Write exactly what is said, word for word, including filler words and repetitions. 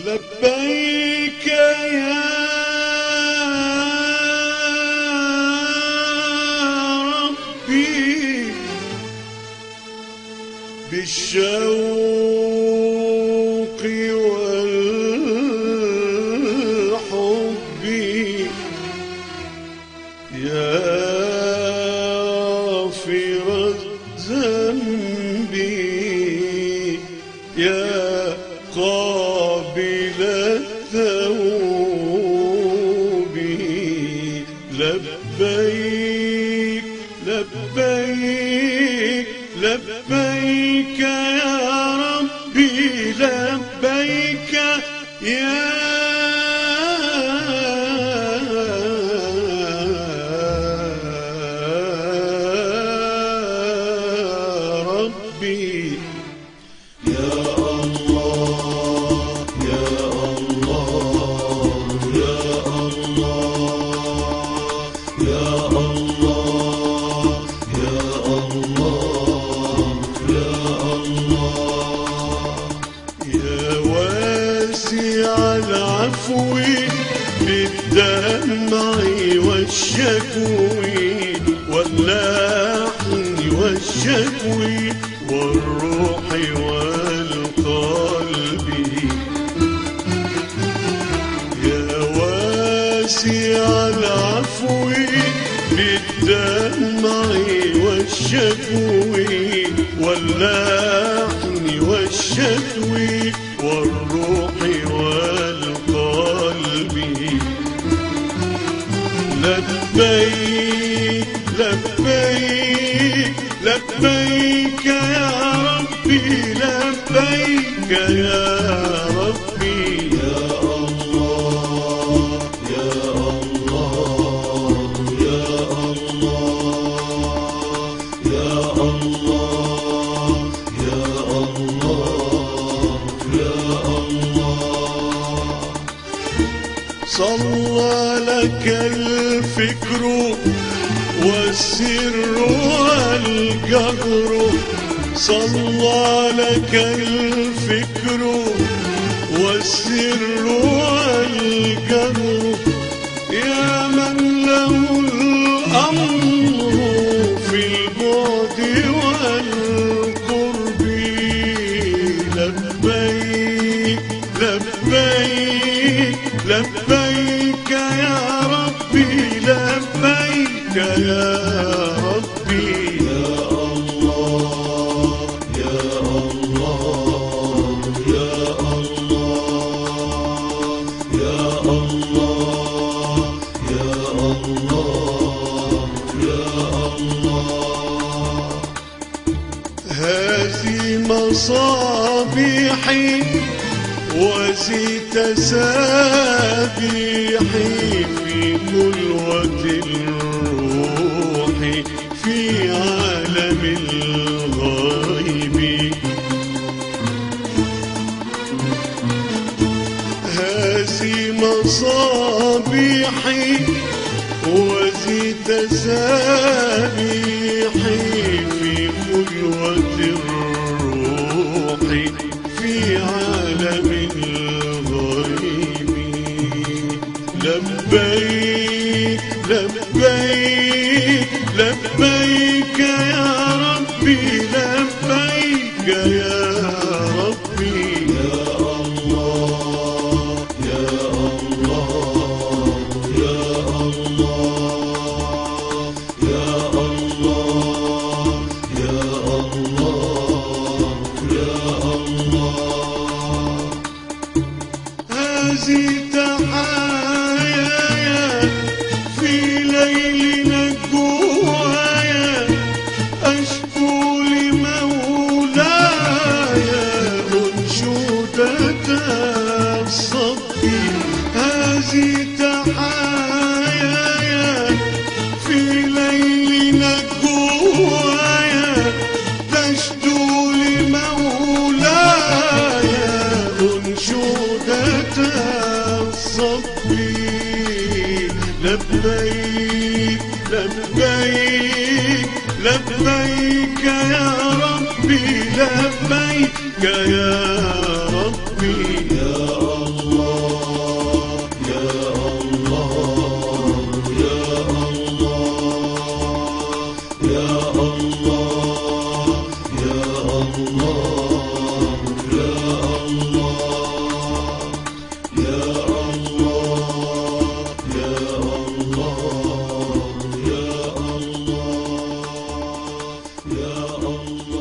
لبيك يا ربي بالشوق والحب يا غافر الذنب يا قابل التوب لبيك لبيك لبيك يا ربي لبيك يا ربي يا الله يا الله يا الله يا الله يا الله يا الله يا واسع العفو بالدمع والشكوى واللحن والشكوى والروح والقلب يا واسع العفو بالدمع والشكوى واللحن والشكوى والروح والقلب لبيك لبيك لبيك يا ربي لبيك يا ربي يا الله يا الله يا الله يا الله يا الله يا الله صلى لك الفكر والسر والجهر صلى لك الفكر والسر والجهر يا من له الأمر في البعد والقرب لبيك لبيك لبيك يا ربي لبيك يا ربي يا الله يا الله يا الله يا الله يا الله يا الله هذه مصابيحي وزي تسابيحي في خلوة الروح في عالم الغيب هذه مصابيحي وزي تسابيحي في خلوة الروح في عالم الغيب لبيك لبيك لبيك يا ربي لبيك يا ربي يا الله يا الله يا الله يا الله يا الله يا الله هذه تحايا في ليلنا الجوايا أشكو لمولاي أنشودة الصب هذه تحايا في ليلنا الجوايا تشدو لمولاي أنشودة الصب لبيك لبيك لبيك يا ربي لبيك يا ربي يا الله يا الله